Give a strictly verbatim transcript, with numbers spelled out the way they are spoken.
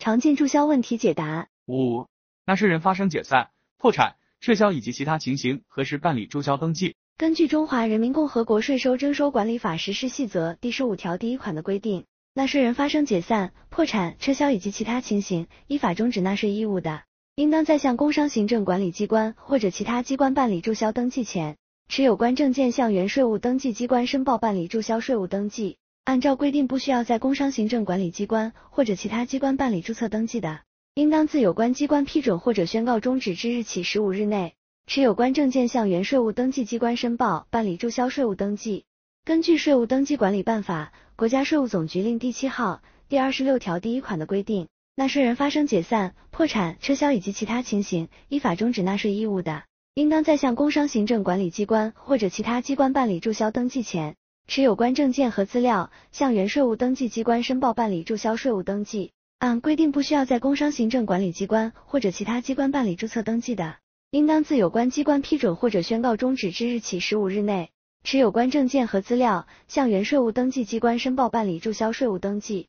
常见注销问题解答。 五、纳税人发生解散、破产、撤销以及其他情形，何时办理注销登记？ 根据《中华人民共和国税收征收管理法实施细则》第十五条第一款的规定，纳税人发生解散、破产、撤销以及其他情形，依法终止纳税义务的，应当在向工商行政管理机关或者其他机关办理注销登记前，持有关证件向原税务登记机关申报办理注销税务登记。按照规定不需要在工商行政管理机关或者其他机关办理注册登记的，应当自有关机关批准或者宣告终止之日起十五日内，持有关证件向原税务登记机关申报办理注销税务登记。根据《税务登记管理办法》、国家税务总局令第七号第二十六条第一款的规定，纳税人发生解散、破产、撤销以及其他情形，依法终止纳税义务的，应当在向工商行政管理机关或者其他机关办理注销登记前，持有关证件和资料，向原税务登记机关申报办理注销税务登记。按规定不需要在工商行政管理机关或者其他机关办理注册登记的，应当自有关机关批准或者宣告终止之日起十五日内，持有关证件和资料，向原税务登记机关申报办理注销税务登记。